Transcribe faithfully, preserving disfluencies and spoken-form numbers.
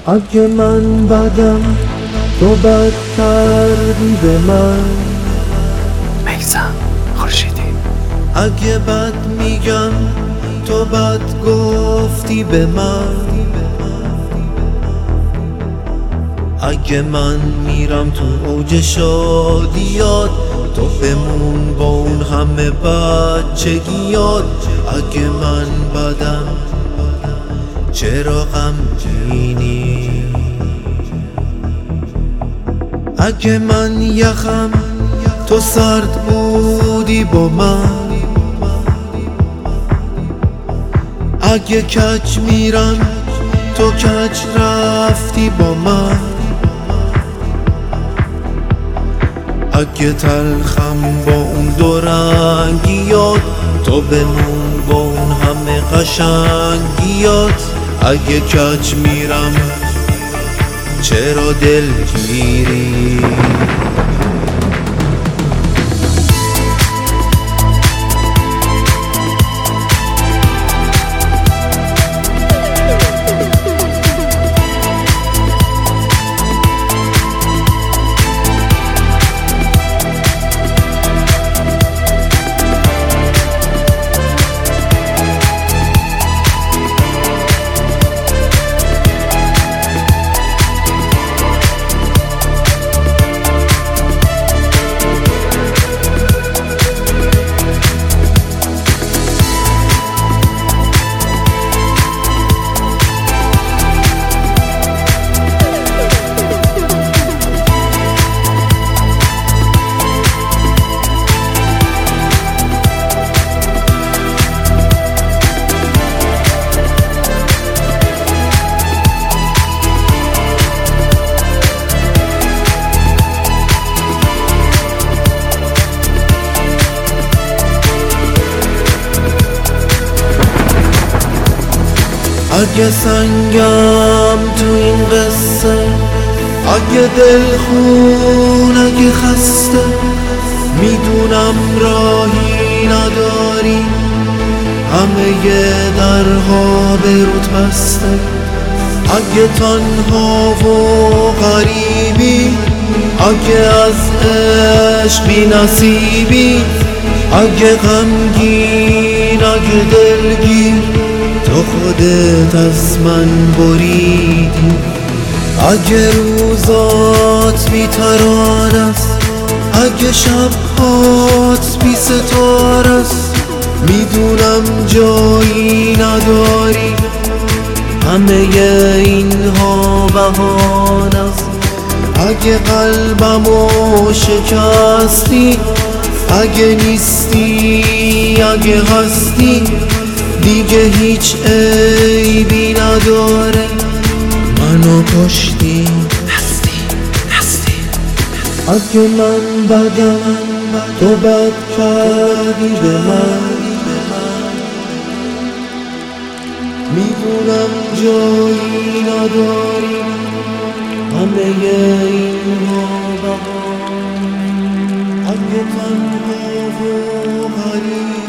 اگه من بدم تو بد کردی به من. میثم خورشیدی. اگه بد میگم تو بد گفتی به من. اگه من میرم تو اوج شادیات تو بمون با اون همه بچگیات. اگه من بدم چرا غمگینی؟ اگه من یخم تو سرد بودی با من. اگه کج میرم تو کج رفتی با من. اگه تلخم با اون دو رنگیات تو بمون با اون همه قشنگیات. اگه کج میرم چرا دلگیری؟ اگه سنگم تو این قصه، اگه دلخون، اگه خسته، میدونم راهی نداری، همه درها به رود بسته. اگه تنها و غریبی، اگه از عشق بی نصیبی، اگه غمگین، اگه دلگیر، تو خودت از من بریدی. اگه روزات بی ترانه است، اگه شبهات بی ستاره است، میدونم جایی نداری، همه اینها بهانه است. اگه قلبمو شکستی، اگه نیستی، اگه هستی، دیگه هیچ عیبی نداره، منو کشتی. هستی هستی. اگه من بدم تو بد کردی به من، میدونم جایی نداری، همه اینها بهانه. اگه تنها و غریب،